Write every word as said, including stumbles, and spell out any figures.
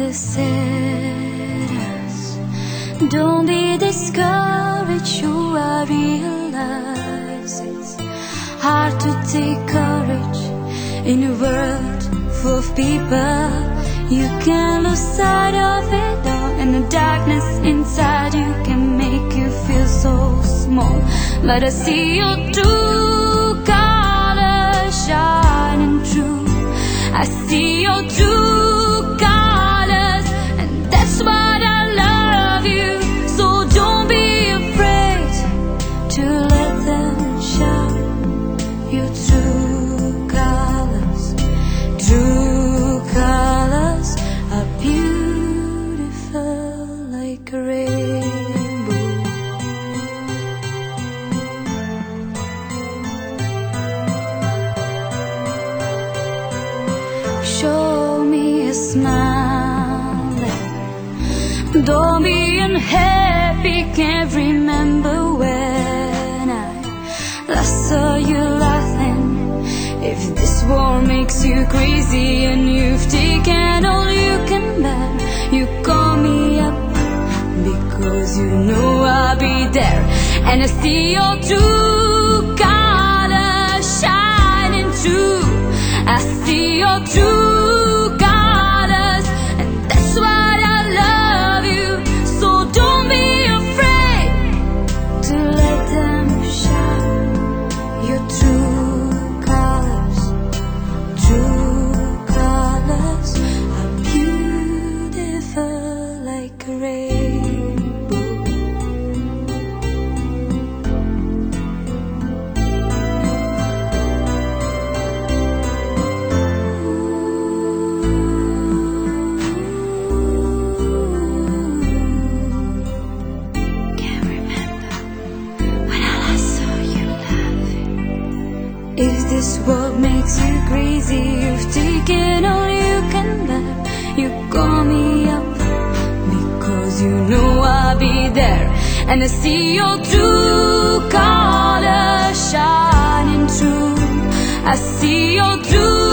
set us. Don't be discouraged, you I realize it's hard to take courage in a world full of people. You can lose sight of it all, and the darkness inside you can make you feel so small. But I see your true colors shining through. I see your true colors, and that's what I love you. So don't be afraid to let them show your true colors. True colors are beautiful like a rainbow. Show me a smile, don't be unhappy. Can't remember when I last saw you laughing. If this war makes you crazy and you've taken all you can bear, you call me up because you know I'll be there. And I see your true colors shining through. I see your true colors, and that's what I love you. So don't be afraid to let them shine your true colors. True colors are beautiful like a rainbow. If this world makes you crazy, you've taken all you can bear. You call me up because you know I'll be there. And I see your true colors shining through. I see your true